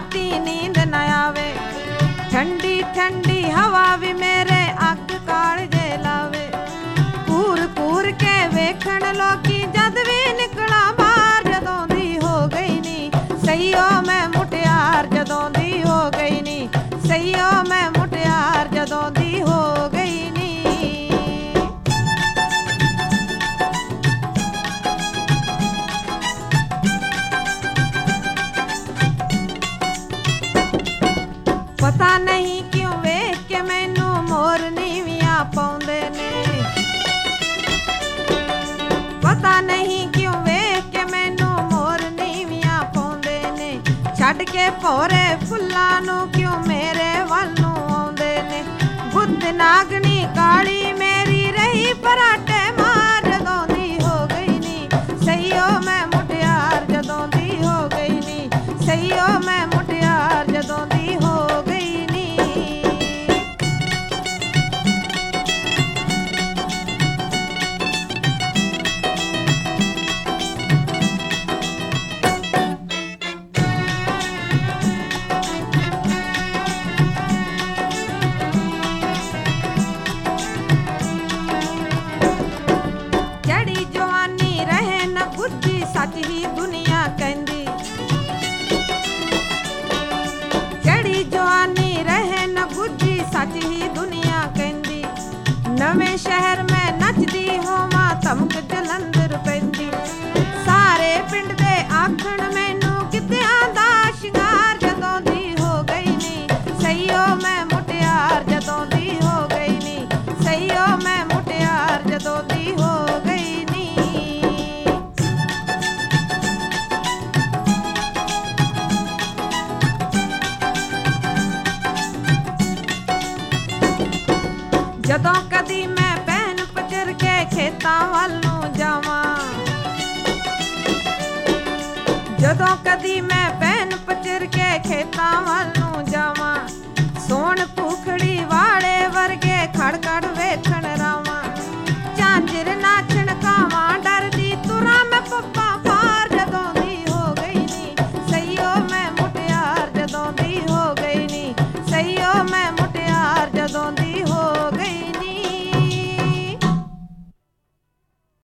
राती नींद न आवे, ठंडी ठंडी हवा भी मेरे अग कालजे लावे। कूर कूर के वेखण लोकी जद भी निकला बाहर, जदों दी हो गई नी सईओ मैं मुटियार, जदों दी हो गई नी सईओ मैं मुटियार, जदों दी हो गई नी। पता नहीं क्यों वेख के मैनू मोर नीवियां पाउंदे ने, पता नहीं क्यों वेख के मैनू मोर नीवियां पाउंदे ने। छड्ड के भौरे फुल्लां नू क्यों मेरे वल नू आउंदे ने। बुद्ध नागनी काली मेरी रही पराटे मार, जदों दी हो गई नी सईओ मैं मुटियार, जदों दी हो गई नी सईओ मैं मुटियार, जदों दी हो गई नी। जड़ी जवानी रहे न बुद्धि सच ही दुनिया कहंदी, जड़ी जवानी रहे न बुद्धि सच ही दुनिया कहंदी। नवें शहर में नचदी होवां धमक जलंधर पैंदी, सारे पिंड दे आखण मैनू गिद्धियां दा शिंगार, जदों दी हो गई नी सईओ मैं मुटियार, जदों दी हो गई नी सईओ मैं मुटियार, जदों दी हो गई नी। जदों कदी मैं भैन पचर के खेतां वल नू जावां, जदों कदी मैं भैन पचर के खेतां वल नू जावां। सोन भूखड़ी वाले वर्गे खड़ खड़